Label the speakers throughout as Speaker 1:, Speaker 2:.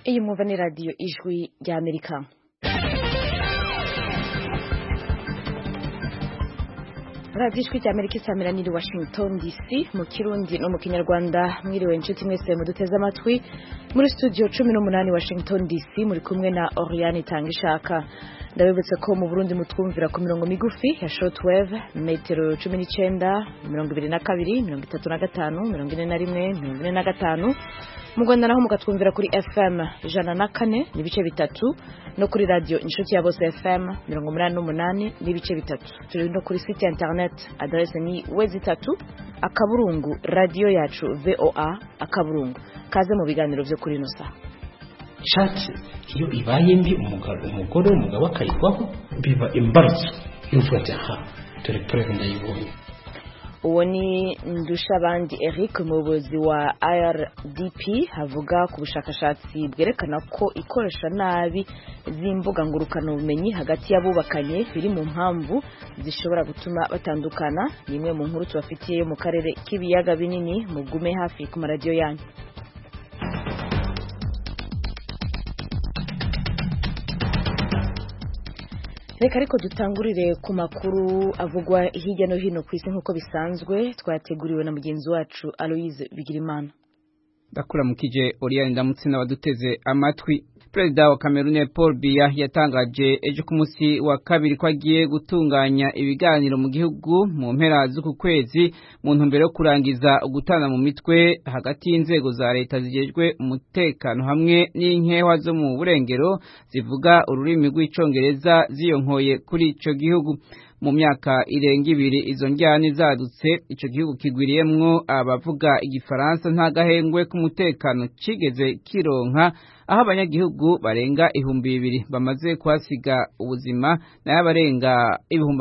Speaker 1: Iyi mwumva ni radiyo ijwi ry'Amerika. radiyo ijwi ry'Amerika isamira niri Washington DC mu Kirundi no mu Kinyarwanda. Mwiriwe inshuti mwese muduteze amatwi muri studio 18 Washington DC, muri kumwe na Oriane Tangishaka. Ndabibutse ko mu Burundi mutwumvira ku mirongo migufi ya shortwave metero 19, 22, 35, 41, 45. Mu Rwanda naho mukatwumvira kuri FM 104 n'ibice bitatu no kuri radio inshuti ya Bose FM 88 n'ibice bitatu. Turi no kuri site internet adresse ni wezi3 akaburungu radio yacu VOA akaburungu. Kaze mu biganiro byo kuri Nusa.
Speaker 2: Chat iyo ibaye mbi umugabo akayikwaho biba imbarutso y'uvuga aha turi president y'ibonye.
Speaker 1: Uwo ni Ndushabandi Eric, umuyobozi wa IRDP, havuga ku bushakashatsi bwerekana ko ikoresha nabi z'imbuga ngurukana ubumenyi hagati y'abubakanye biri mu mpamvu zishobora gutuma batandukana. Nimwe mu nkuru tubafitiye mu karere k'ibiyaga binini. Mugume hafi ku maradiyo yanyu. Reka ariko dutangurire ku makuru avugwa hirya no hino ku isi nk'uko bisanzwe, twateguriwe na mugenzi wacu Aloise Bigirimana.
Speaker 3: Ndakuramukije Oriane ndamutse n'abaduteze amatwi. Perezida wa Cameroon Paul Biya yatangaje ejo ku munsi wa kabiri ko agiye gutunganya ibiganiro mu gihugu mu mpera z'uku kwezi mu ntumbero yo kurangiza ugutana mu mitwe hagati y'inzego za leta zijejwe umutekano hamwe n'inkewa zo mu burengero zivuga ururimi rw'icongereza ziyonkoye kuri ico gihugu. Mu myaka irenga ibiri izo njyane zadutse, ico gihugu kigwiriyemwo abavuga igifaransa nta gahengwe k'umutekano cigeze kironka, aho abanyagihugu barenga 2,000 bamaze kuhasiga ubuzima nayo abarenga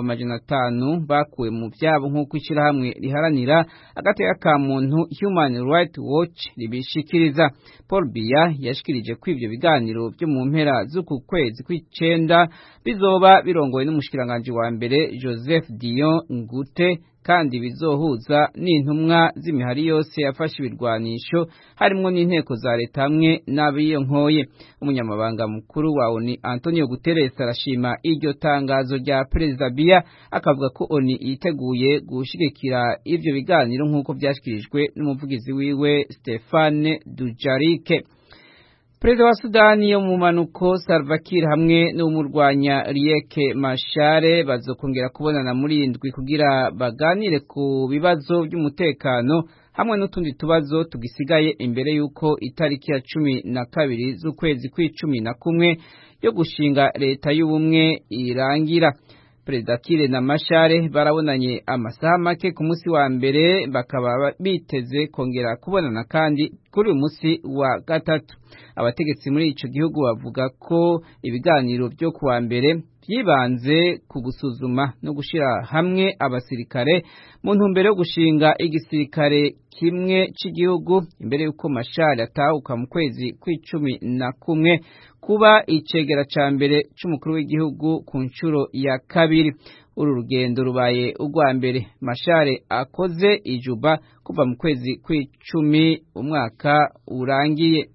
Speaker 3: 500 bakuwe mu vyabo nk'uko ishirahamwe riharanira agateka ka muntu Human Rights Watch ribishikiriza. Paul Biya yashikirije ko ivyo biganiro byo mu mpera z'uku kwezi kw'icenda bizoba birongowe n'umushikiranganje wa mbere Joseph Dion Ngute, kandi bizohuza n'intumwa z'imihari yose yafashe ibirwanisho harimwo n'inteko za leta hamwe n'abiyonkoye. Umunyamabanga mukuru wa ONU Antonio Guterres arashima iryo tangazo rya Perezida Biya, akavuga ko ONU yiteguye gushigikira ivyo biganiro nk'uko vyashikirijwe n'umuvugizi wiwe Stéphane Dujarric. Perezida wa Sudani yo mu manuko Salva Kiir hamwe n'umurwanya Riek Machar bazokongera kubonana muri indwi kugira baganire ku bibazo by'umutekano hamwe n'utundi tubazo tugisigaye imbere yuko itariki ya 12 z'ukwezi kw'icumi yo gushinga leta y'ubumwe irangira. Perezida Kiir na Machar barabonanye amasaha make ku munsi wa mbere, bakaba biteze kongera kubonana kandi kuri uyu munsi wa gatatu. Abategetsi muri ico gihugu bavuga ko ibiganiro byo kuwa mbere byibanze ku gusuzuma no gushira hamwe abasirikare mu ntumbero yo gushinga igisirikare kimwe c'igihugu imbere yuko Machar atahuka mu kwezi kw'icumi kuba icegera ca mbere c'umukuru w'igihugu ku ncuro ya kabiri. Uru rugendo rubaye urwa mbere Machar akoze ijuba kuva mu kwezi kw'icumi umwaka urangiye.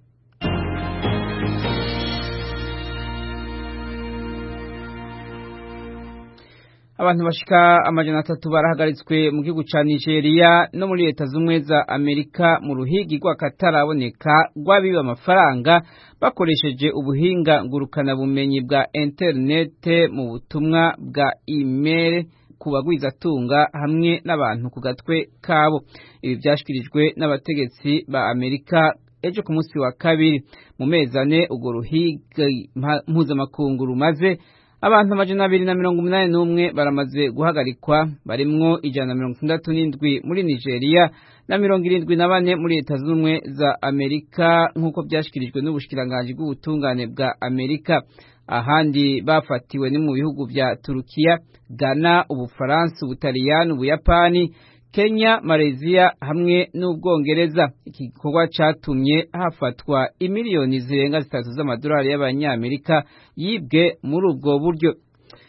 Speaker 3: Abantu bashika 300 barahagaritswe mu gihugu ca Nigeria no muri leta z'umwe za Amerika mu ruhigi rw'akataraboneka rw'abiba amafaranga bakoresheje ubuhinga ngurukana bumenyi bwa internet mu butumwa bwa email ku bagwizatunga hamwe n'abantu ku gatwe kabo. Ibi vyashikirijwe n'abategetsi ba Amerika ejo ku munsi wa kabiri. Mu mezane urwo ruhigi mpuzamakungu rumaze, abantu 281 baramaze guhagarikwa, barimwo 167 muri Nigeria na 74 muri leta z'umwe za Amerika nk'uko byashikirijwe n'ubushikiranganje bw'ubutungane bwa Amerika. Ahandi bafatiwe ni mu bihugu vya Turukiya, Ghana, Ubufaransa, Ubutaliyani, Ubuyapani, Kenya, Malaysia hamwe n'Ubwongereza. Iki gikorwa catumye hafatwa imiliyoni zirenga 3 z'amadolari y'abanyamerika yibwe muri ubwo buryo.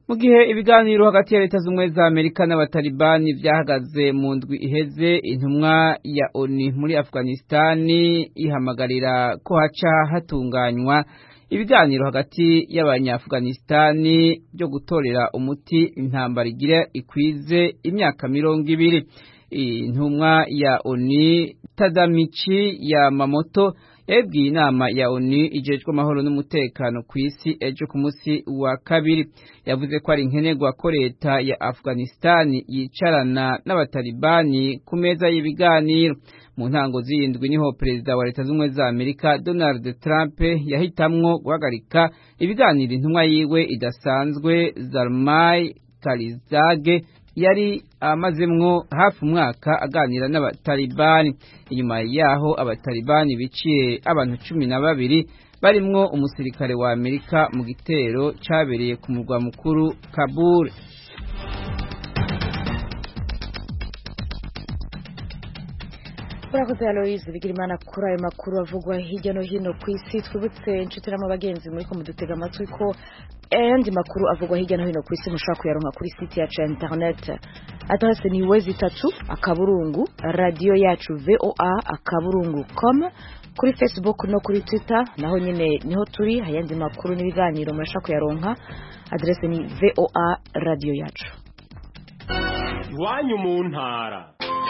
Speaker 3: mu gihe ibiganiro hagati ya leta z'ubumwe za Amerika n'abatalibani vyahagaze mu ndwi iheze, intumwa ya ONU muri Afghanistani ihamagarira ko haca hatunganywa ibiganiro hagati y'abanya-Afghanistani byo gutorera umuti intambara igira ikwize imyaka 20. Intumwa ya ONU Tadamichi Yamamoto yabwiye inama ya ONU ijejwe amahoro n'umutekano ku isi ejo ku munsi wa kabiri. Yavuze ko ari nkenerwa ko leta ya Afghanistan yicarana n'abatalibani ku meza y'ibiganiro. Mu ntango z'indwi niho perezida wa leta z'ubumwe za Amerika Donald Trump yahitamwo guhagarika ibiganiro intumwa yiwe idasanzwe Zalmay Khalilzad yari amazemwo hafi umwaka aganira n'abatalibani. Inyuma yaho abatalibani biciye abantu 12 barimwo umusirikare wa Amerika mu gitero cabereye ku murwa mukuru Kabul.
Speaker 1: Urakoze Aloise Bigirimana kuri ayo makuru avugwa hirya no hino ku isi. Twibutse inshuti n'abagenzi muri ko mudutega amatwi ko ayandi makuru avugwa hirya no hino ku isi mushaka kuyaronka kuri site yacu ya internet. Adresse ni wezi3 radio yacu voa.com, kuri Facebook no kuri Twitter naho nyine niho turi. Hayandi makuru n'ibiganiro murashaka kuyaronka, adresse ni voa radio yacu.
Speaker 4: Iwanyu mu ntara.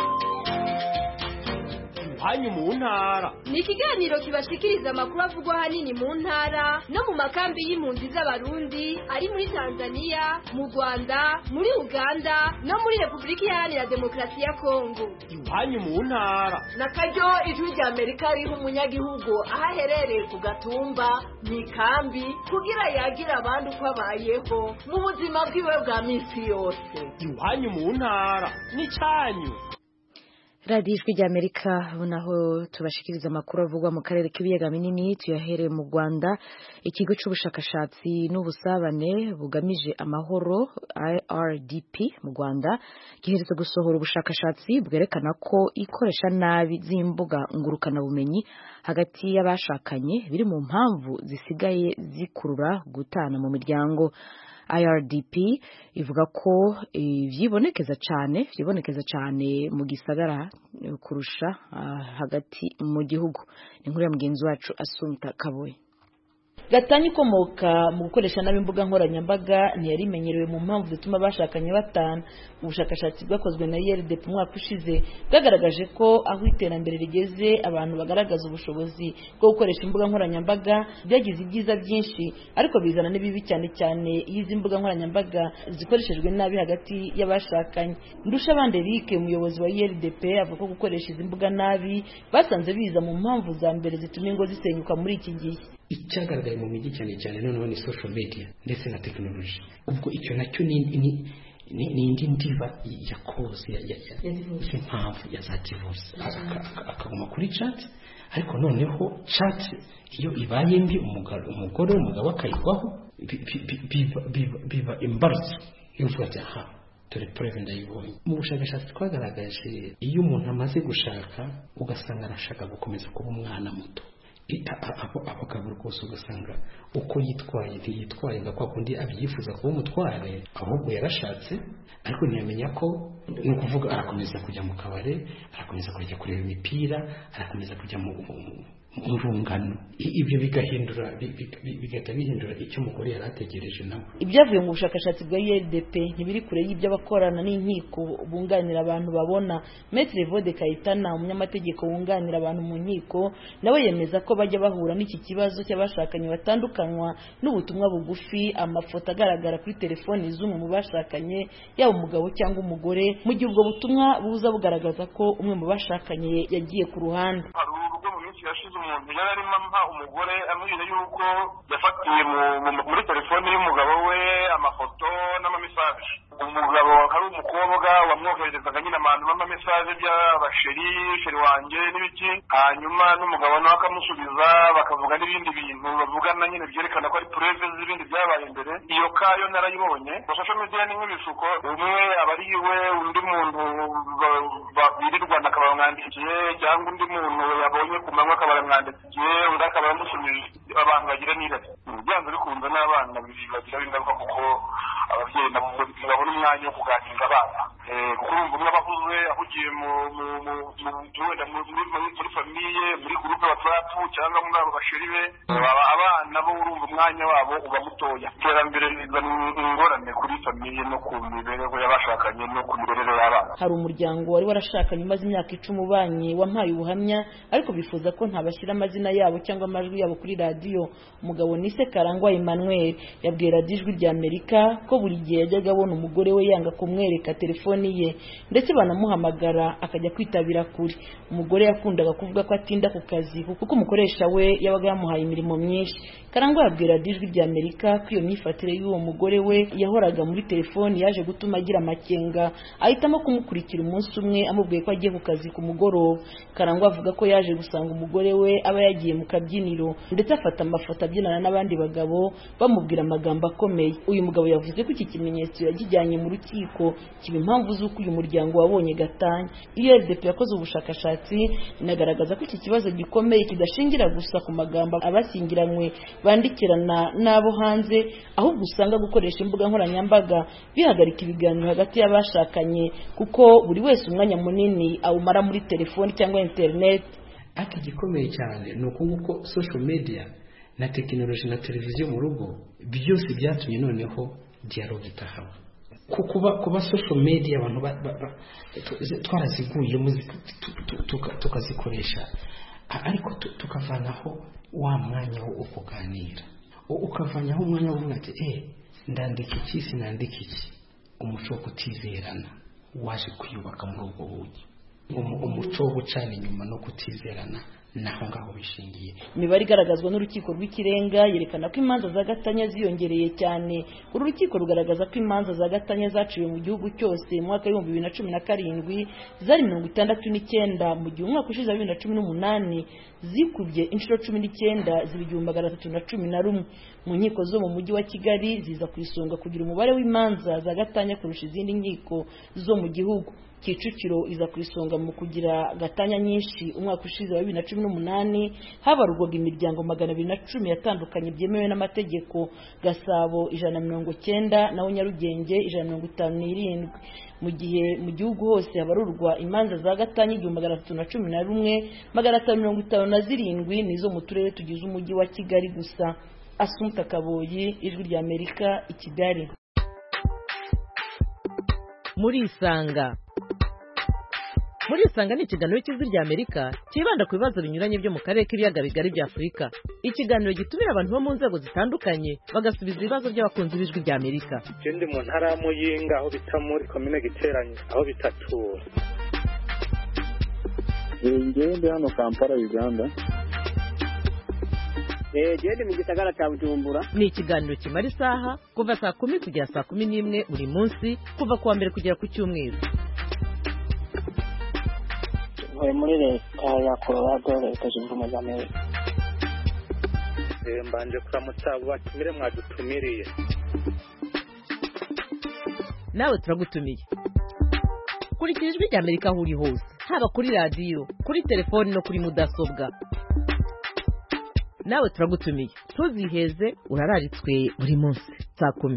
Speaker 4: Iwanyu mu ntara
Speaker 5: ni ikiganiro kibashikiriza amakuru avugwa hanini mu ntara no mu makambi y'impunzi z'abarundi ari muri Tanzania, mu Rwanda, muri Uganda no muri Republika Iharanira Demokarasi ya Kongo.
Speaker 4: Iwanyu mu ntara
Speaker 6: na karyo ijwi rya Amerika riha umunyagihugu aho aherereye ku gatumba mu ikambi kugira yagira abandi uko abayeho mu buzima bwiwe bwa misi yose.
Speaker 4: Iwanyu mu ntara ni cyanyu.
Speaker 1: Radio Ijwi rya Amerika naho tubashikiriza amakuru avugwa mu karere k'ibiyaga binini. Tuyahereye mu Rwanda. Ikigo c'ubushakashatsi n'ubusabane bugamije amahoro IRDP mu Rwanda giherutse gusohora ubushakashatsi bwerekana ko ikoresha nabi z'imbuga ngurukana bumenyi hagati y'abashakanye biri mu mpamvu zisigaye zikurura gutana mu miryango. IRDP ivuga ko vyibonekeza cyane mu gisagara kurusha hagati mu gihugu. Inkuru ya mugenzi wacu Asumta Kaboye.
Speaker 7: Gatanya ikomoka mu gukoresha nabi imbuga nkoranyambaga ntiyari imenyerewe mu mpamvu zituma bashakanye batana. Ubushakashatsi bwakozwe na IRDP umwaka ushize bwagaragaje ko aho iterambere rigeze abantu bagaragaza ubushobozi bwo gukoresha imbuga nkoranyambaga byagize ibyiza byinshi, ariko bizana n'ibibi cyane izi mbuga nkoranyambaga zikoreshejwe nabi hagati y'abashakanye. Ndushabande Eric umuyobozi wa IRDP avuga ko gukoresha izi mbuga nabi basanze biza mu mpamvu za mbere zituma ingo zisenyuka muri iki gihe.
Speaker 2: Icyagaragaye mu mijyi cyane noneho ni social media ndetse na technology. Ubwo icyo nacyo ni indi ndiba ya cause impamvu ya za divorce. Akaguma kuri chat, ariko noneho chat iyo ibaye mbi umugore umugabo akayigwaho biba imbarutso y'uvuga ati aha dore preve ndayibonye. Mu bushakashatsi twagaragaje iyo umuntu amaze gushaka ugasanga arashaka gukomeza kuba umwana muto, abagabo rwose ugasanga uko ntiyitwaye nga kwa kundi abyifuza kuba umutware, ahubwo yarashatse ariko ntiyamenya ko ni ukuvuga arakomeza kujya mu kabare, arakomeza kujya kureba imipira, arakomeza kujya mu urungano. Ibyo bigahita bihindura icyo umugore yari ategereje nawe.
Speaker 7: Ibyavuye mu bushakashatsi bwa IRDP ntibiri kure y'ibyo abakorana n'inkiko bunganira abantu babona. Maître Vode Kayitana umunyamategeko wunganira abantu mu nkiko nawe yemeza ko bajya bahura n'iki kibazo cy'abashakanye batandukanywa n'ubutumwa bugufi, amafoto agaragara kuri telefoni z'umwe mu bashakanye yaba umugabo cyangwa umugore, mu gihe ubwo butumwa buza bugaragaza ko umwe mu bashakanye yagiye ku ruhande.
Speaker 8: Yashize umuntu yari arimo ampa umugore amubwira yuko yafatiye muri telefone y'umugabo we amafoto n'amamesaje. Umugabo hari umukobwa wamwoherezaga nyine abantu n'amamesaje by'abasheri wanjye n'ibiki, hanyuma n'umugabo nawe akamusubiza bakavuga n'ibindi bintu bavugana nyine byerekana ko ari preve z'ibindi byabaye imbere. Iyo kayo narayibonye mu social media ni nk'ibisuko, umwe aba ari we, undi muntu birirwana akaba bamwandikiye, cyangwa undi muntu yabonye ku manywa akaba baramwandikiye, undi akaba yamusubije. Abantu bagira n'irari byanze bikunze n'abana bagira ingaruka kuko ababyeyi kugenda babone umwanya wo kuganiriza abana kuko urumva umwe abahuze ahugiye wenda muri famiye muri gurupe batatu cyangwa muri abo basheri be abana bo urumva umwanya wabo uba mutoya iterambere rizana ingorane kuri famiye no ku mibereho y'abashakanye no ku mibereho y'abana.
Speaker 7: Hari umuryango wari warashakanye umaze imyaka 10 ubanye wampaye ubuhamya ariko bifuza ko ntabashyira amazina yabo cyangwa amajwi yabo kuri radio. Umugabo Nise Karangwa Emmanuel yabwiye Radio Ijwi rya Amerika ko buri gihe yajyaga abona umugore we yanga kumwereka telefoni ye ndetse banamuhamagara akajya kwitabira kuri. Umugore yakundaga kuvuga ko atinda ku kazi kuko umukoresha we yabaga yamuhaye imirimo myinshi. Karangwa yabwiye Radio Ijwi rya Amerika ko iyo myifatire y'uwo mugore we yahoraga muri telefoni yaje gutuma agira amakenga ahitamo kumukurikira umunsi umwe amubwiye ko agiye ku kazi ku mugoroba. Karangwa avuga ko yaje gusanga umugore we aba yagiye mu kabyiniro ndetse afata amafoto abyinana n'abandi bagabo bamubwira amagambo akomeye. Uyu mugabo yavuze ko iki kimenyetso yagijyanye mu rukiko kiba impamvu z'uko uyu muryango wabonye gatanya. ULDP yakoze ubushakashatsi inagaragaza ko iki kibazo gikomeye kidashingira gusa ku magambo abashyingiranywe bandikirana n'abo hanze ahubwo usanga gukoresha imbuga nkoranyambaga bihagarika ibiganiro hagati y'abashakanye kuko buri wese umwanya munini awumara muri telefoni cyangwa internet.
Speaker 2: Ati gikomeye cyane ni uko social media na tekinoloji na televiziyo mu rugo byose byatumye noneho dialogue itahaba. Kuba social media abantu twaraziguye tukazikoresha ariko tukavanaho wa mwanya wo kuganira ukavanyaho umwanya wo kuvuga ati ndandika iki sinandika iki. Umuco wo kutizerana waje kuyubaka muri ubwo buryo. Umuco wo gucana inyuma no kutizerana naho ngaho bishingiye.
Speaker 7: Imibare igaragazwa n'urukiko rw'ikirenga yerekana ko imanza za gatanya ziyongereye cyane. Uru rukiko rugaragaza ko imanza za gatanya zaciwe mu gihugu cyose mu mwaka wa 2017 zari 69 mu gihe umwaka ushize 2018 zikubye inshuro 19 zibigumba 311. Mu nkiko zo mu mujyi wa Kigali ziza ku isonga kugira umubare w'imanza za gatanya kurusha izindi nkiko zo mu gihugu. Kicukiro iza ku isonga mu kugira gatanya nyinshi. Umwaka ushize wa 2018 habarurwaga imiryango 210 yatandukanye byemewe n'amategeko. Gasabo 190 naho Nyarugenge 157. Mu gihe mu gihugu hose habarurwa imanza za gatanya 311 557 nizo mu turere tugize umujyi wa Kigali gusa. Asumta Kaboyi, Ijwi rya Amerika, i Kigali.
Speaker 9: Muri Isanga ni ikiganiro cy'Ijwi rya Amerika kibanda ku bibazo binyuranye byo mu karere k'ibiyaga bigari bya Afurika. Ikiganiro gitumira abantu bo mu nzego zitandukanye bagasubiza ibibazo by'abakunzi b'Ijwi rya Amerika.
Speaker 10: Ndi mu ntara ya Muyinga aho bita muri commune Giteranye aho bita Tura.
Speaker 11: Ndi hano Kampala, Uganda.
Speaker 12: Ndi mu gisagara cya Bujumbura.
Speaker 9: Ni ikiganiro kimara isaha kuva saa 10 kugera saa 11 buri munsi kuva kuwa mbere kugera ku cyumweru.
Speaker 12: Muri leta ya Colorado, Leta Zunze Ubumwe za Amerika.
Speaker 10: Mbanje kuramutsa batumire mwadutumiriye.
Speaker 9: Nawe turagutumiye. Kurikira Ijwi rya Amerika aho uri hose, haba kuri radio, kuri telefoni no kuri mudasobwa. Nawe turagutumiye. Tuziheze urararitswe buri munsi saa 10.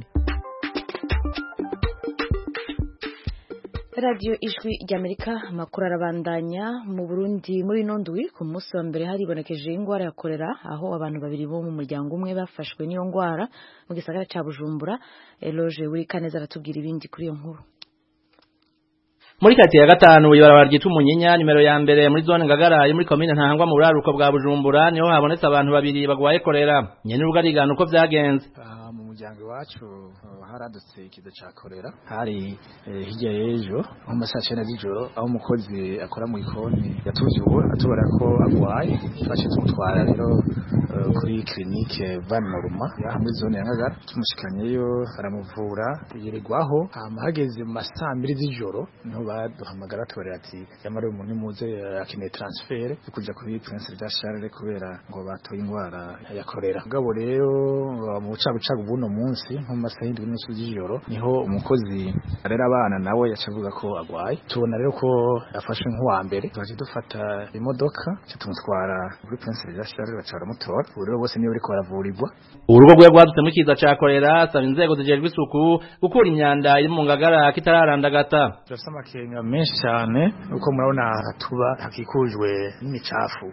Speaker 1: Radio Ijwi rya Amerika amakuru arabandanya. Mu Burundi muri nondwi ku munsi wa mbere haribonekeje ingwara ya kolera aho abantu babiri bo mu muryango umwe bafashwe n'iyo ngwara mu gisagara ca Bujumbura. Eloge Wirikaneza aratubwira ibindi kuri iyo nkuru.
Speaker 13: Muri kati ya gatanu ibarabara ryitwa Umunyinya nimero ya mbere muri zone Ngagara yo muri commune Ntahangwa mu buraruko bwa Bujumbura niho habonetse abantu babiri bagwaye kolera. Nyene urugarigana uko vyagenze.
Speaker 14: Mu muryango wacu haradutse ikiza ca kolera hari hirya y'ejo mu masaha 9 z'ijoro aho umukozi akora mu ikoni yatuzuwe atubara ko agwaye fashe tumutwara rero kuri clinique Van Moruma ya muri zone ya Ngagara tumushikanyeyo aramuvura yirirwaho hageze mu masaha 2 z'ijoro niho baduhamagara tubarira ati yamara umuntu muze akeneye transfer kuja kuri Prince de Charles kubera ngo batoye ingwara ya kolera. Ngabo rero mu bucagucagu buno munsi mu masaha 7 z'ijoro niho umukozi arera abana nawe yacavuga ko agwaye. Tubona rero ko yafashwe nk'uwa mbere twaje dufata imodoka tumutwara kuri Prince de Charles bacara mutora rero bose niyo bariko baravurirwa.
Speaker 13: Urugo rwe rwadutse mu kiza ca kolera asaba inzego zijejwe isuku gukura imyanda iri mu Ngagara kitararandagata.
Speaker 14: Turafise amakenga menshi cyane uko murabona tuba hakikujwe n'imicafu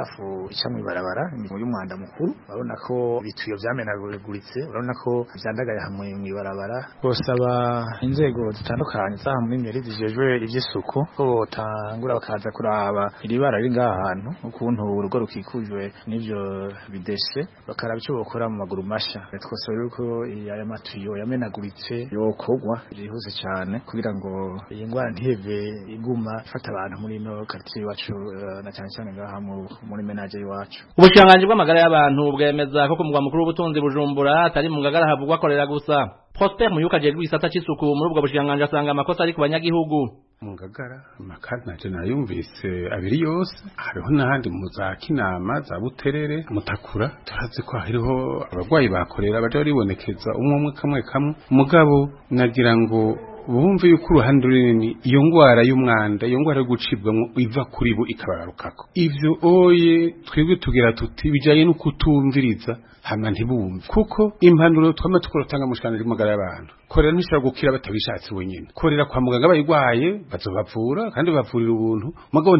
Speaker 14: ica mw'ibarabara y'umwanda mukuru, urabona ko ibituyo vyamenaguritse, urabona ko vyandagaye hamwe mw'ibarabara. Bosaba inzego zitandukanye zaha muri meri zijejwe ivy'isuku ko botangura bakaza kuraba iri bara riri ngaha hantu ukuntu urugo rukikujwe n'ivyo bideshe, bakaraba ico bokora mu maguru masha. Twose rero ko aya matuyo yamenaguritse yokogwa byihuse cyane kugira ngo iyi ngwara ntiheve iguma ifata abantu muri ino quartier iwacu na cyane cyane ngaha muri menage iwacu.
Speaker 13: Ubushikiranganji bw'amagara y'abantu bwemeza ko ku mugwa mukuru w'ubutunzi Bujumbura atari mu Ngagara havugwa kolera gusa. Prosper Muyuka ajejwe isata c'isuku muri ubwo bushikiranganji asanga amakosa ari ku banyagihugu.
Speaker 15: Mu Ngagara amakari naje nayumvise abiri yose, hariho n'ahandi mu za Kinama za Buterere Mutakura turazi ko hariho abagwayi bakorera baje baribonekeza umwe kamwe mugabo nagira ngo bumve yuko uruhande runini iyo ngwara y'umwanda iyo ngwara yo gucibwamwo iva kuri bo ikabarukako. Ivyo oye twebwe tugira tuti bijaye no kutumviriza hama ntibumve kuko impanuro twama tukorotanga mu shikana ry'amagara y'abantu. Korera ntishobora gukira batabishatse wenyene. Korera kwa muganga bayigwaye bazobavura kandi bavurira ubuntu mugabo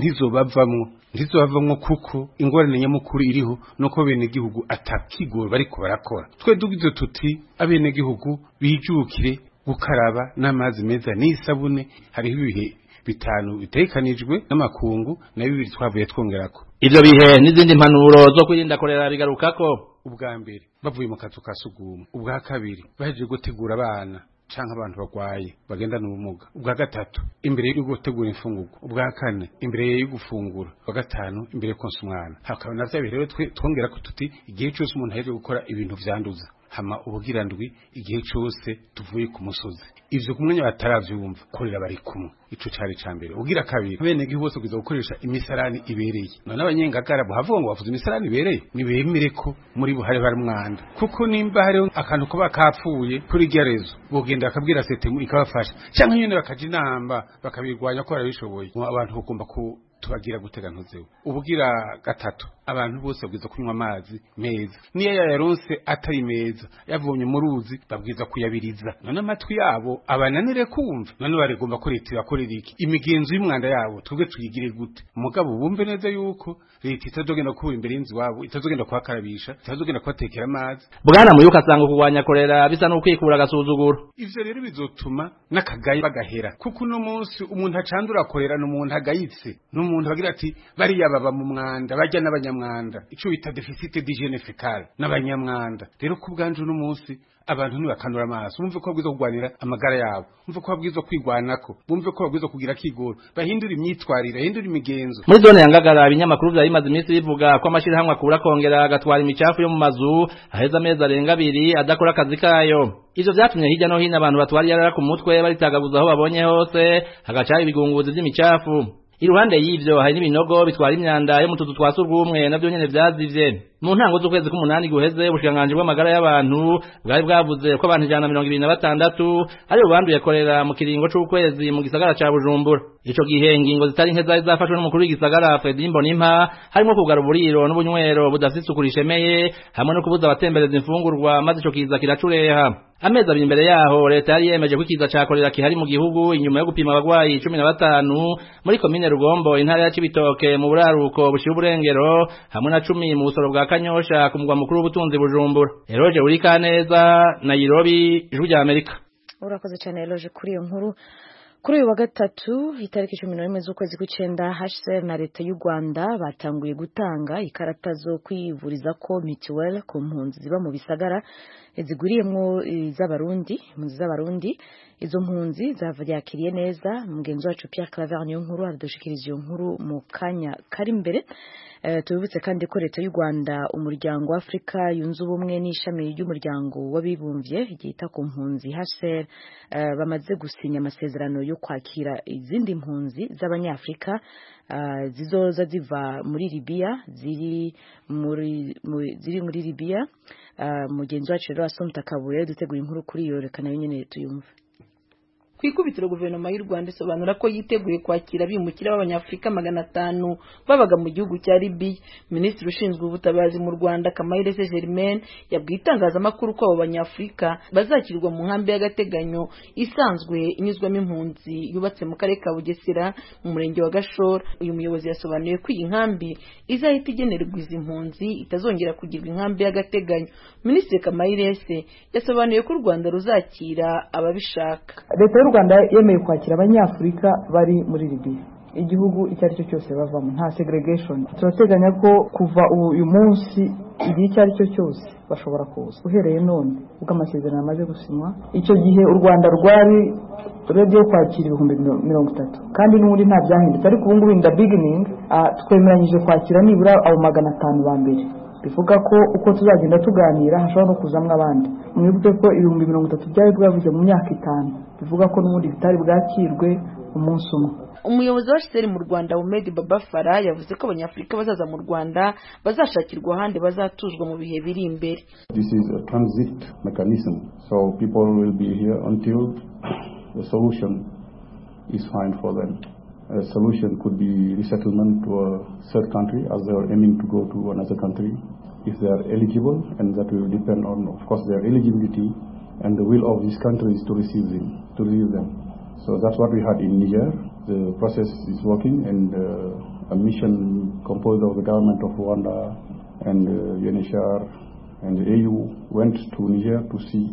Speaker 15: ntizobavamwo kuko ingorane nyamukuru iriho nuko bene gihugu atakigoro bariko barakora. Twe dugize tuti abene gihugu bijukire gukaraba n'amazi meza n'isabune. Hariho ibihe bitanu bitekanijwe n'amakungu na bibiri twavuye twongerako.
Speaker 13: Ivyo bihe n'izindi mpanuro zo kwirinda kolera bigarukako.
Speaker 15: Ubwa mbere bavuye mu kazu ka sugumwe, ubwa kabiri bahejeje gutegura abana canke abantu bagwaye bagendana ubumuga, ubwa gatatu imbere yo gutegura imfunguko, ubwa kane imbere yo gufungura, ubwa gatanu imbere yo konsa umwana. Hakaba na vya bihe rero twongera ko tuti igihe cyose umuntu ahejeje gukora ibintu vyanduza hama ubugirandwi igihe cyose tuvuye ku musozi. Ivyo kumwanya bataravyumva kolera bari kumwe. Ico cari cambere. Ugira kabiri bene gihugu bose kuza gukoresha imisarani ibereye. None abanyengagara bavuga ngo bavuze imisarani ibereye nibemere ko muri bo hari mwanda. Kuko nimba hari akantu ko bakapfuye kuri gerezo bogenda akabwira setemu ikabafasha. Canke nyene bakaje inamba bakabirwanya ko barabishoboye. Abantu bagomba ku tubagira gutega ntuzewe. Ubugira gatatu abantu bose babwiza kunywa amazi meza. Niyo yaronse atari meza yavomye mu ruzi babwiza kuyabiriza. None amatwi yabo abananire kumva. None baregomba ko leta yakorera iki imigenzo y'umwanda yabo twebwe tuyigire gute. Umugabo bumve neza yuko leta itazogenda kubura imbere y'inzu wabo, itazogenda kwakarabisha, itazogenda kwatekera amazi.
Speaker 13: Bwana Muyuka asanga kugwanya kolera bisa no kwikura agasuzuguro.
Speaker 15: Ivyo rero bizotuma n'akagayi bagahera kuko uno munsi umuntu acandura kolera n'umuntu agayitse n'umuntu bagira ati bariya baba mu mwanda bajya n'abanyamwanda ico bita deficit d'hygiène fécale n'abanyamwanda. Rero kubwanje uno munsi abantu nibakanura amaso bumve ko babwiza kugwanira amagara yabo, bumve ko babwiza kwigwanako, bumve ko babwiza kugira kigoro, bahindura imyitwarire, bahindura imigenzo.
Speaker 13: Muri zone ya Ngagara ibinyamakuru vya imaze iminsi bivuga ko amashirahamwe akura kongera agatwara imicafu yo mu mazu aheza amezi arenga 2 adakora akazi kayo. Ivyo vyatumye hirya no hino abantu batwari yarara ku mutwe baritagaguza aho babonye hose hagacaye ibigunguzi vy'imicafu. Iruhande y'ivyo hari n'ibinogo bitwara imyanda yo mu tuzu twa surwumwe navyo nyene vyazivye. Mu ntango z'ukwezi k'umunani guheze ubushikiranganji bw'amagara y'abantu bwari bwavuze ko abantu 126 ari banduye kolera mu kiringo c'ukwezi mu gisagara ca Bujumbura. Ico gihe ingingo zitari nke zari zafashwe n'umukuru w'igisagara Fredy Mbonimpa harimo kugara uburiro n'ubunywero budafite isuku rishemeye hamwe no kubuza abatembereza imfungurwa maze ico kiza kiracureha. Amezi abiri imbere yaho leta yari yemeje ko ikiza ca kolera kihari mu gihugu inyuma yo gupima abagwayi 15 muri komine Rugombo intara ya Cibitoke mu buraruko bushira uburengero hamwe na 10 mu busoro bwa Kanyosha ku mugwa mukuru w'ubutunzi Bujumbura. Eroje Urikaneza, Nairobi, Ijwi rya Amerika.
Speaker 1: Urakoze cyane Eroje kuri iyo nkuru. Kuri uyu wa gatatu itariki 11 z'ukwezi kw'icenda HCR na leta y'u Rwanda batanguye gutanga ikarata zo kwivuriza ko mituweli ku mpunzi ziba mu bisagara ziguriyemwo z'abarundi. Izo mpunzi zavyakiriye neza. Mugenzi wacu Pierre Claver niyo nkuru adushikiriza iyo nkuru mu kanya kari imbere. Tubibutse kandi ko leta y'u Rwanda umuryango wa Afrika yunze ubumwe n'ishami ry'umuryango w'abibumbye ryita ku mpunzi HCR bamaze gusinya amasezerano yo kwakira izindi mpunzi z'abanyafrika zizoza ziva muri Libya ziri muri Libya. Mugenzi wacu rero Assumpta Kabuye dutegura inkuru kuri iyo reka nayo nyene tuyumve.
Speaker 7: ku ikubitiro guverinoma y'u Rwanda isobanura ko yiteguye kwakira abimukira b'abanyafurika 500 babaga mu gihugu cya Libya. Minisitiri ushinzwe ubutabazi mu Rwanda Kamayire Germaine yabwiye itangazamakuru ko abo banyafurika bazakirwa mu nkambi y'agateganyo isanzwe inyuzwamo impunzi yubatse mu karere ka Bugesera mu murenge wa Gashora. Uyu muyobozi yasobanuye ko iyi nkambi izahita igenerwa izi impunzi itazongera kugirwa inkambi y'agateganyo. Minisitiri Kamayire yasobanuye ko u Rwanda ruzakira ababishaka.
Speaker 16: Leta y'u Rwanda yemeye kwakira abanyafurika bari muri Libya, igihugu icyo ari cyo cyose bavamo, nta segregation. Turateganya ko kuva uyu munsi igihe icyo ari cyo cyose bashobora kuza uhereye none ubwo amasezerano amaze gusinywa. Icyo gihe u Rwanda rwari ready yo kwakira 30,000 kandi n'ubundi nta byahindutse, ariko ubu ngubu in the beginning twemeranyije kwakira nibura abo 500 ba mbere. Bivuga ko uko tuzagenda tuganira hashobora no kuzamwa abandi. Mwibuke ko 30,000 byari bwavuze mu myaka 5, bivuga ko n'ubundi bitari bwakirwe umunsi umwe.
Speaker 7: Umuyobozi wa HCR mu Rwanda Ahmed Babafara yavuze ko abanyafurika bazaza mu Rwanda bazashakirwa ahandi bazatuzwa mu bihe biri imbere.
Speaker 17: This is a transit mechanism, so people will be here until the solution is found for them. A solution could be resettlement to a third country, as they are aiming to go to another country if they are eligible, and that will depend on, of course, their eligibility and the will of these countries to receive them. So that's what we had in Niger. The process is working, and a mission composed of the government of Rwanda and UNHCR and the AU went to Niger to see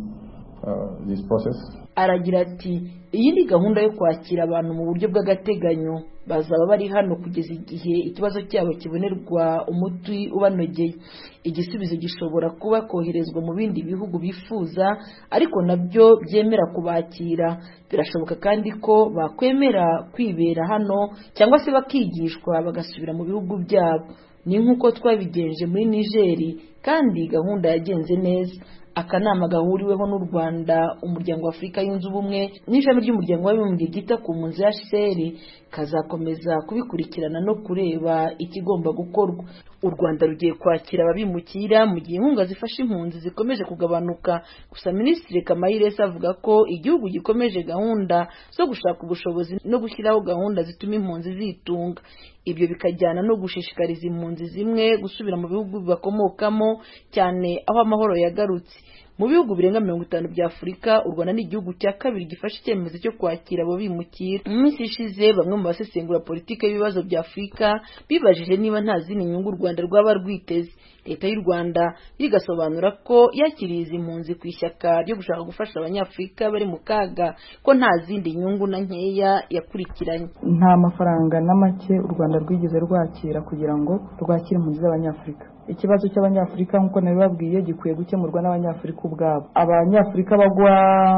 Speaker 17: this process.
Speaker 7: Aragira ati iyi ni gahunda yo kwakira abantu mu buryo bw'agateganyo, bazaba bari hano kugeza igihe ikibazo cyabo kibonerwa umuti ubanogeye. Igisubizo gishobora kuba koherezwa mu bindi bihugu bifuza ariko nabyo byemera kubakira. Birashoboka kandi ko bakwemera kwibera hano cyangwa se bakigishwa bagasubira mu bihugu byabo. Ni nkuko twabigenje muri Niger kandi gahunda yagenze neza. Akanama gahuriweho n'u Rwanda, umuryango wa Afurika yunze ubumwe n'ishami ry'umuryango w'abibumbye ryita ku mpunzi HCR kazakomeza kubikurikirana no kureba ikigomba gukorwa. U Rwanda rugiye kwakira ababimukira mu gihe inkunga zifasha impunzi zikomeje kugabanuka. Gusa Minisitiri Kamayire avuga ko igihugu gikomeje gahunda zo gushaka ubushobozi no gushyiraho gahunda zituma impunzi zitunga. Ibyo bikajyana no gushishikariza impunzi zimwe gusubira mu bihugu bakomokamo cyane aho amahoro yagarutse. Mu bihugu birenga 50 bya Afurika, u Rwanda ni igihugu cya kabiri gifashe icyemezo cyo kwakira abo bimukira. Mu minsi ishize bamwe mu basesengura politike y'ibibazo bya Afurika bibajije niba nta zindi nyungu u Rwanda rwaba rwiteze. Leta y'u Rwanda igasobanura ko yakiriye izi impunzi ku ishyaka ryo gushaka gufasha abanyafurika bari mu kaga, ko nta zindi nyungu na nkeya yakurikiranye.
Speaker 16: Nta mafaranga na make u Rwanda rwigeze rwakira kugira ngo rwakire impunzi z'abanyafurika. Ikibazo cy'abanyafurika nkuko nabibabwiye gikwiye gukemurwa n'abanyafurika ubwabo. Abanyafurika bagwa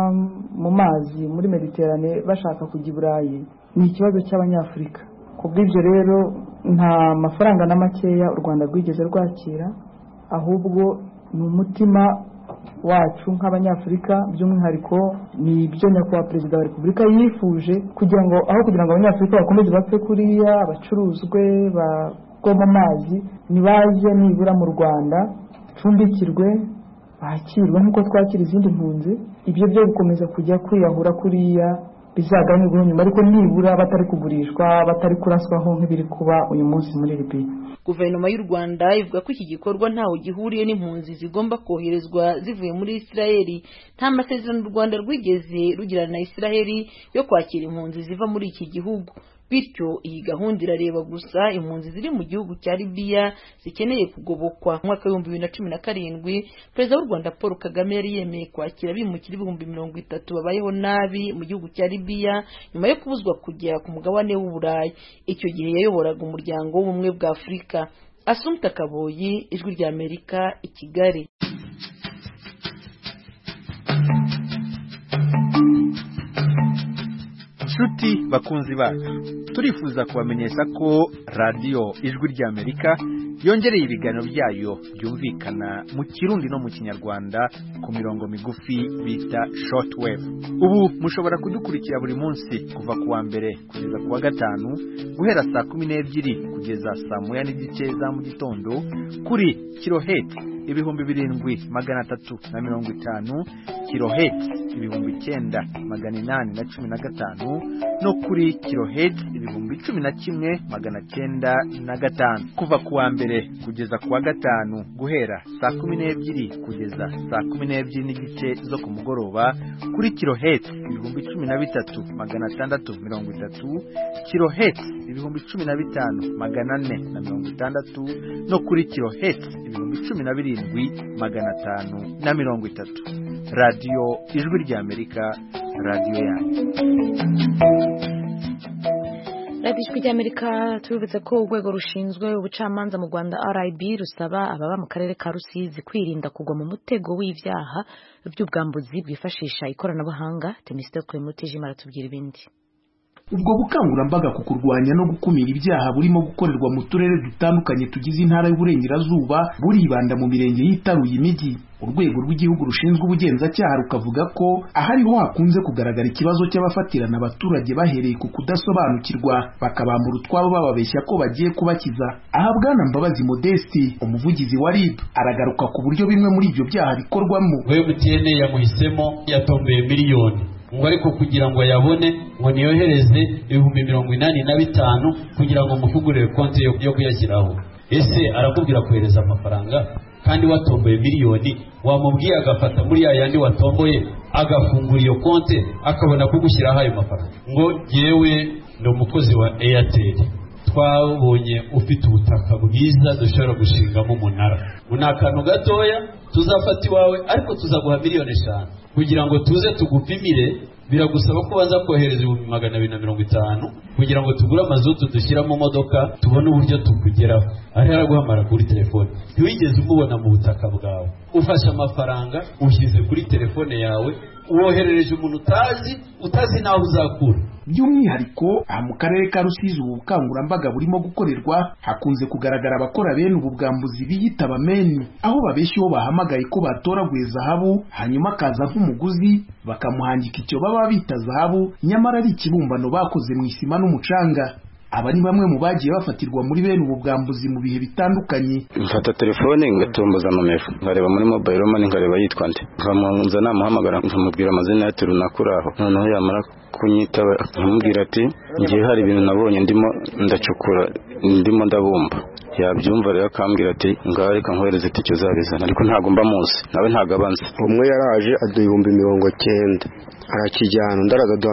Speaker 16: mu mazi muri Mediterane bashaka kujya i Burayi ni ikibazo cy'abanyafurika. Kubw'ibyo rero nta mafaranga na makeya u Rwanda rwigeze rwakira, ahubwo ni umutima wacu nk'abanyafurika, by'umwihariko ni ibyo nyakubahwa Perezida wa Repubulika yifuje kugira ngo abanyafurika bakomeze bapfe kuriya bacuruzwe bagwa mu mazi, nibaje nibura mu Rwanda cumbikirwe bakirwe nk'uko twakira izindi mpunzi. Ibyo byo gukomeza kujya kwiyahura kuriya bizaganirwaho nyuma, ariko nibura batari kugurishwa batari kuraswaho nk'ibiri kuba uyu munsi muri Libya.
Speaker 7: Guverinoma y'u Rwanda ivuga ko iki gikorwa ntaho gihuriye n'impunzi zigomba koherezwa zivuye muri Israeli. Nta masezerano u Rwanda rwigeze rugirana na Israeli yo kwakira impunzi ziva muri iki gihugu. Bityo iyi gahunda irareba gusa impunzi ziri mu gihugu cya Libya zikeneye kugobokwa. Mu mwaka wa 2017 Perezida w'u Rwanda Paul Kagame yari yemeye kwakira abimukira 30,000 babayeho nabi mu gihugu cya Libya nyuma yo kubuzwa kujya ku mugabane w'u Burayi. Icyo gihe yayoboraga umuryango w'ubumwe bwa Afurika. Assumpta Kaboyi, Ijwi rya Amerika, i Kigali.
Speaker 18: Nshuti bakunzi bacu, turifuza kubamenyesha ko radio Ijwi rya Amerika yongereye ibiganiro byayo byumvikana mu Kirundi no mu Kinyarwanda ku mirongo migufi bita shortwave. Ubu mushobora kudukurikira buri munsi kuva kuwa mbere kugeza kuwa gatanu guhera saa 12 kugeza saa 1:30 za mu gitondo kuri kilohertz ibihumbi 7,350, kilohertz ibihumbi 9,815 no kuri kilohertz ibihumbi 11,905 kuva kuwa mbere kugeza kuwa gatanu guhera saa 12 kugeza saa 12 n'igice zo ku mugoroba kuri kilohertz ibihumbi 13,630, kilohertz ibihumbi 15,460 no kuri kilohertz ibihumbi 17,530. Radio Ijwi ry'Amerika, radio yanyu.
Speaker 1: Radio Ijwi ry'Amerika tubibutse ko urwego rushinzwe ubucamanza mu Rwanda RIB rusaba ababa mu karere ka Rusizi kwirinda kugwa mu mutego w'ivyaha by'ubwambuzi bwifashisha ikoranabuhanga. Temistokle Mutijima aratubwira ibindi.
Speaker 19: Ubwo bukangurambaga ku kurwanya no gukumira ibyaha burimo gukorerwa mu turere dutandukanye tugize intara y'Uburengerazuba buribanda mu mirenge yitaruye imijyi. Urwego rw'igihugu rushinzwe ubugenzacyaha rukavuga ko ahariho hakunze kugaragara ikibazo cy'abafatirana abaturage bahereye ku kudasobanukirwa bakabambura utwabo bababeshya ko bagiye kubakiza. Aha Bwana Mbabazi Modesti, umuvugizi wa RIB, aragaruka ku buryo bimwe muri ibyo byaha bikorwamo.
Speaker 20: MTN yamuhisemo yatombeye miliyoni ngo ariko kugira ngo yabone ngo niyohereze 85,000 kugira ngo mufugurire konti yo kuyashyiraho. Ese arakubwira kohereza amafaranga kandi watomboye miliyoni, wamubwiye agafata muri yandi watomboye agafungura iyo konti akabona kugushyiraho ayo mafaranga. Ngo yewe ndo umukozi wa Airtel, twabonye ufite ubutaka bwiza dushobora gushingamo umunara, unakantu gatoya tuzafata iwawe ariko tuzaguha 5,000,000 kugira ngo tuze tugupimire. Biragusaba ko baza kohereza 250 kugira ngo tugure amazutu dushyira mu modoka tubone uburyo tukugeraho. Ari araguhamara kuri telefone, ntiwigeze umubona mu butaka bwawe. Ufashe amafaranga ushyize kuri telefone yawe, woherereje umuntu utazi naho uzakura.
Speaker 19: By'umwihariko aha mu karere ka Rusizi ubu bukangurambaga burimo gukorerwa hakunze kugaragara abakora bene ubu bwambuzi biyita abameni, aho babeshya uwo bahamagaye ko batoraguye zahabu hanyuma akaza nk'umuguzi bakamuhangika icyo baba bita zahabu nyamara ari ikibumbano bakoze mu isima n'umucanga. Aba ni bamwe mu bagiye bafatirwa muri bene ubu bwambuzi mu bihe bitandukanye.
Speaker 21: Mfata telefone ngatomboza amamero, nkareba muri mobile money, nkareba yitwa nde, nkamunza namuhamagara nkamubwira amazina ya turunakuraho, noneho yamara kunyitaba akamubwira ati ngiye hari ibintu nabonye ndacukura ndimo ndabumba. Yabyumva rero akambwira ati ngaho reka nkohereze icyo zabizana, ariko ntago mba munsi nawe ntago abanza.
Speaker 22: Umwe yaraje aduha 90,000 arakijyana, ndaraga duha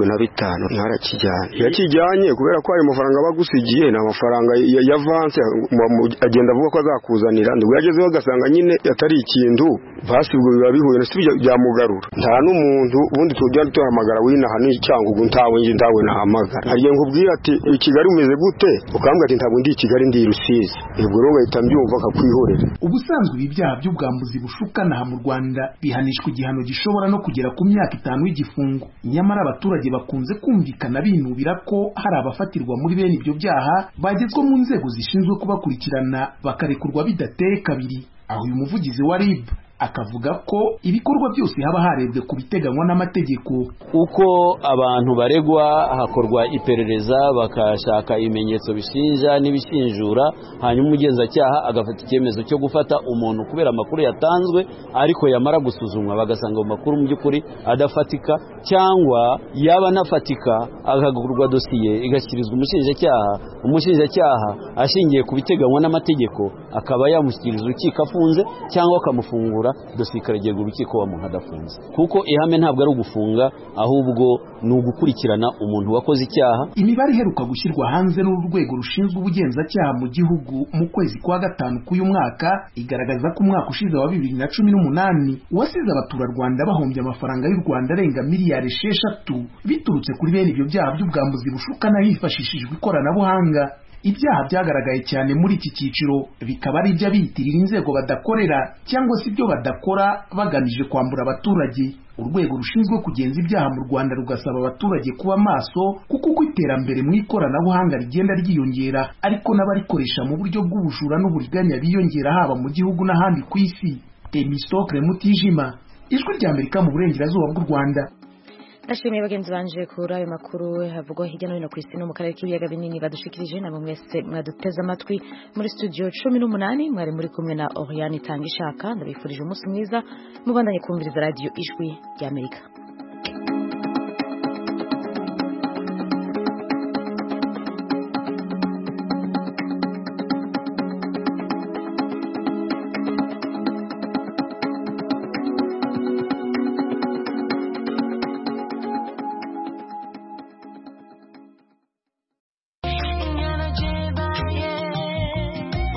Speaker 22: 75 ntarakijyana. Yakijyanye kubera ko ayo mafaranga bagusigiye na amafaranga ya avance agenda avuga ko azakuzanira, ndubwo yagezeho agasanga nyine atari ikintu basibwo biba bihuye n'isibyo byamugarura. Nta n'umuntu ubundi tujya tuhamagara wina hano icyangugu ntawe nahamagara. Ariye nkubwira ati Kigali umeze gute, ukambwira ati ntabwo ndi Kigali ndi Rusizi, ubwo rero ugahita mbyumva akakwihorera.
Speaker 19: Ubusanzwe ibi byaha by'ubwambuzi bushukana mu Rwanda bihanishwa igihano gishobora no kugera ku myaka 5 y'igifungo. Nyamara abaturage bakunze kumvikana binubira ko hari abafatirwa muri bene ibyo byaha bagezwe mu nzego zishinzwe kubakurikirana bakarekurwa bidateye kabiri. Aho uyu muvugizi wa RIB akavuga ko ibikorwa byose haba harebwe ku biteganywa n'amategeko.
Speaker 23: Uko abantu baregwa hakorwa iperereza bakashaka ibimenyetso bishinja n'ibishinjura, hanyuma umugenzacyaha agafata icyemezo cyo gufata umuntu kubera amakuru yatanzwe, ariko yamara gusuzumwa bagasanga mu makuru mu by'ukuri adafatika, cyangwa yaba anafatika akagurwa dosiye igashyikirizwa umushinjacyaha ashingiye ku biteganywa n'amategeko akaba yamushyikiriza urukiko afunze cyangwa akamufungura dosiye ikaregera urukiko wa muntu adafunze. Kuko ihame ntabwo ari ugufunga ahubwo ni ugukurikirana umuntu wakoze icyaha.
Speaker 19: Imibare iheruka gushyirwa hanze n'urwego rushinzwe ubugenzacyaha mu gihugu mu kwezi kwa gatanu k'uyu mwaka igaragaza ko umwaka ushize wa 2018 wasize abaturarwanda bahombye amafaranga y'u Rwanda arenga miliyari 6 biturutse kuri bene ibyo byaha by'ubwambuzi bushukana hifashishijwe ikoranabuhanga. Ibyaha byagaragaye cyane muri iki cyiciro bikaba ari iby'abiyitirira inzego badakorera cyangwa se ibyo badakora bagamije kwambura abaturage. Urwego rushinzwe kugenza ibyaha mu Rwanda rugasaba abaturage kuba maso kuko iterambere mu ikoranabuhanga rigenda ryiyongera, ariko n'abarikoresha mu buryo bw'ubujura n'uburiganya biyongera haba mu gihugu n'ahandi ku isi. Temistokle Mutijima, Ijwi ry'Amerika mu Burengerazuba bw'u Rwanda.
Speaker 1: ndashimiye bagenzi banje kuri ayo makuru havugwa hirya no hino ku isi no mu karere k'ibiyaga binini badushikirije nabo mwese mwaduteze amatwi muri studio 18 mwari muri kumwe na Oriane Itangishaka ndabifurije umunsi mwiza mubandanye kumviriza radio Ijwi ry'Amerika.